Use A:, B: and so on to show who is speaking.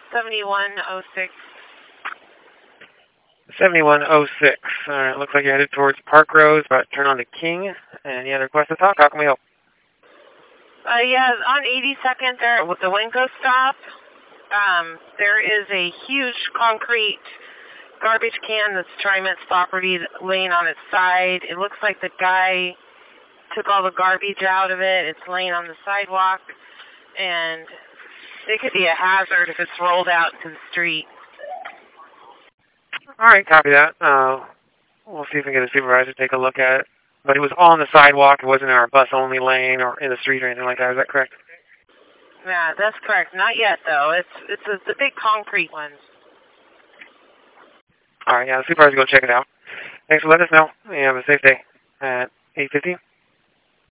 A: 7106.
B: 7106. All right, looks like you're headed towards Park Rose, about to turn on to King. And you had a request to talk. How can we help?
A: Yeah, on 82nd there with the Winco stop, there is a huge concrete garbage can that's TriMet's property laying on its side. It looks like the guy took all the garbage out of it. It's laying on the sidewalk, and it could be a hazard if it's rolled out to the street.
B: All right, copy that. We'll see if we can get a supervisor to take a look at it. But it was on the sidewalk. It wasn't in our bus-only lane or in the street or anything like that. Is that correct?
A: Yeah, that's correct. Not yet, though. It's the big concrete ones.
B: All right, yeah, the supervisor will go check it out. Thanks for letting us know. You have a safe day at 8:50.